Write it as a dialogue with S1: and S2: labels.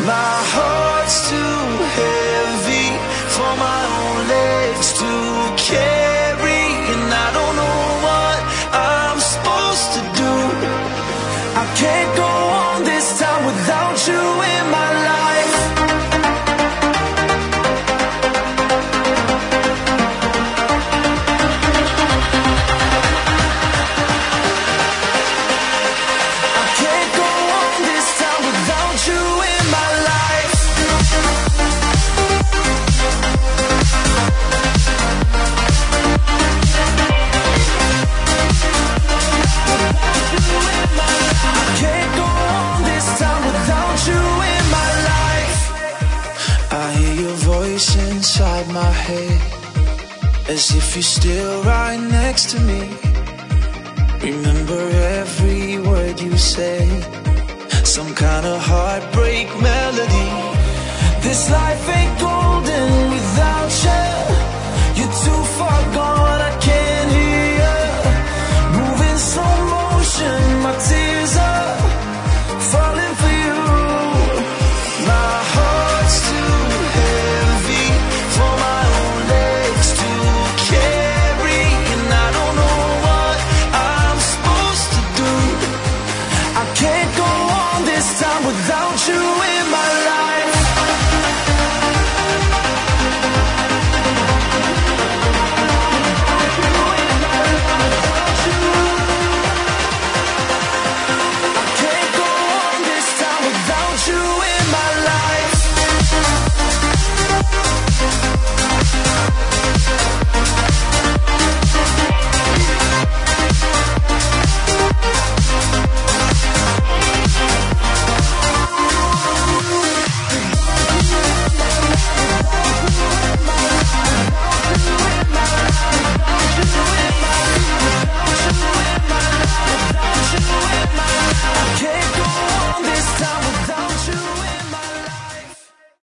S1: My heart's too heavy for my own legs to carry, and I don't know what I'm supposed to do. I can't go on this time without you in my life. I can't go on this time without you in my life. I can't go on this time without you in my life. I hear your voice inside my head, as if you're still right next to me. Remember every word you say. Some kind of